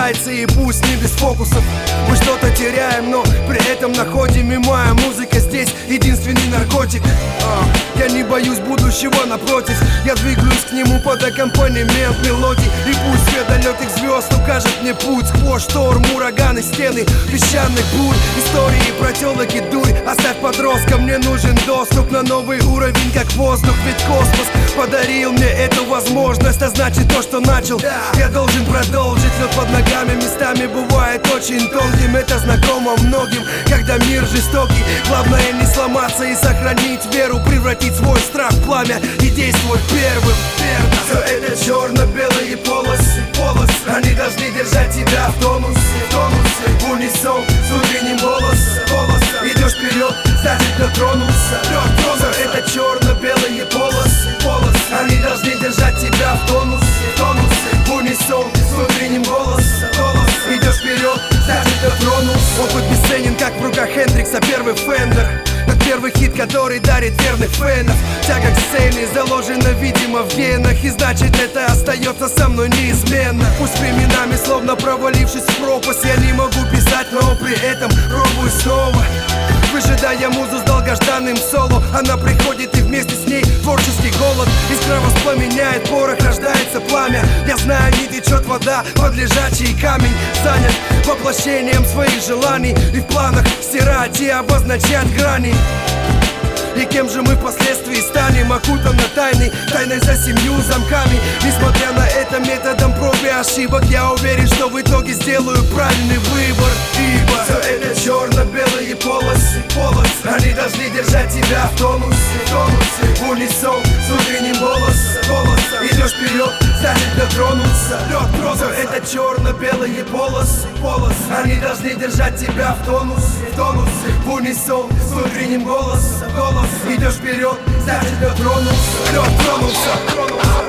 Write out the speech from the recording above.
пытается, и пусть не без фокусов. Мы что-то теряем, но при этом находим, и моя музыка здесь единственный наркотик. Я не боюсь будущего, напротив, я двигаюсь к нему под аккомпанемент мелодий. И пусть свет далеких звезд укажет мне путь сквозь шторм, ураганы, стены песчаных бурь, истории про телок и дурь. Оставь подростка, мне нужен доступ на новый уровень, как воздух. Ведь космос подарил мне эту возможность, а значит то, что начал, я должен продолжить. Лед под ногами местами бывает очень тонким, это знакомо многим, когда мир жестокий. Главное не сломаться и сохранить веру, превратить свой страх в пламя и действовать первым. Все это черно-белые полосы, они должны держать тебя в тонусе, в унисон с внутренним голосом. Идешь вперед, значит дотронулся. Все это черно-белые полосы, они должны держать тебя в тонусе, в унисон с внутренним голосом. Идешь вперед, значит дотронулся. Опыт бесценен, как в руках Хендрикса первый Фендер. Тот первый хит, который дарит верных фенов. Тяга к сцене заложена, видимо, в генах, и значит это остается со мной неизменно. Пусть временами, словно провалившись в пропасть, я не могу писать, но при этом пробую снова. Выжидая музу с долгожданным соло, она приходит, и вместе с ней творческий голод. Искра воспламеняет порох, рождается пламя. Я знаю, не течет вода под лежачий камень. Занят воплощением своих желаний и в планах стирать и обозначать грани. И кем же мы впоследствии станем, окутаны тайной за 7 замками. Несмотря на это, методом проб и ошибок, я уверен, что в итоге сделаю правильный выбор. Ибо все это черно-белые полосы, они должны держать тебя в тонусе, в унисон с внутренним голосом. Идешь вперед, значит дотронулся. Все это черно-белые полосы, они должны держать тебя в тонусе, в унисон с внутренним голосом. Идешь вперед, значит дотронулся.